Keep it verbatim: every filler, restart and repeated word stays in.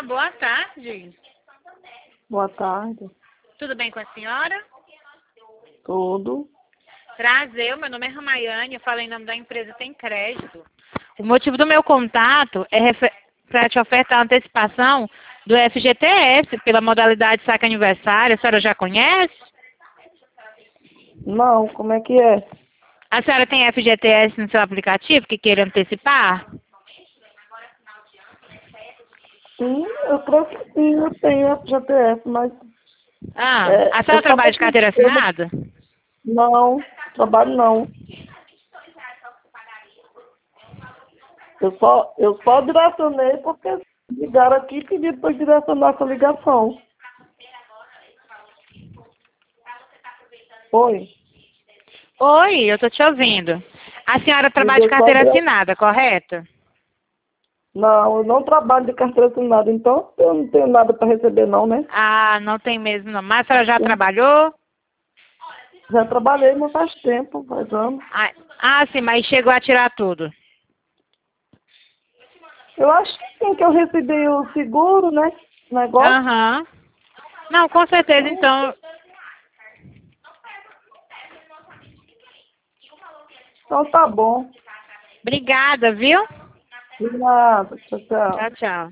boa tarde. Boa tarde. Tudo bem com a senhora? Tudo. Prazer, meu nome é Ramayane, eu falo em nome da empresa Tem Crédito. O motivo do meu contato é para te ofertar a antecipação do F G T S pela modalidade saque aniversário. A senhora já conhece? Não, como é que é? A senhora tem F G T S no seu aplicativo que queira antecipar? Sim, eu creio que sim, eu tenho F G T S, mas... Ah, É, a senhora eu trabalha de só- carteira eu não- assinada? Não, trabalho não. Eu só, eu só direcionei porque ligaram aqui e pediram para direcionar essa ligação. Oi. Oi, eu tô te ouvindo. A senhora trabalha de Eu só carteira dire- assinada, correto? Não, eu não trabalho de carteira assinada, então eu não tenho nada para receber não, né? Ah, não tem mesmo não. Mas a senhora já Eu trabalhou? já trabalhei, mas faz tempo, faz anos. Ah, ah, sim, mas chegou a tirar tudo. Eu acho que sim, que eu recebi o seguro, né? Negócio. Aham. Não, com certeza, então. Então tá bom. Obrigada, viu? De nada. Tchau, tchau. Tchau, tchau.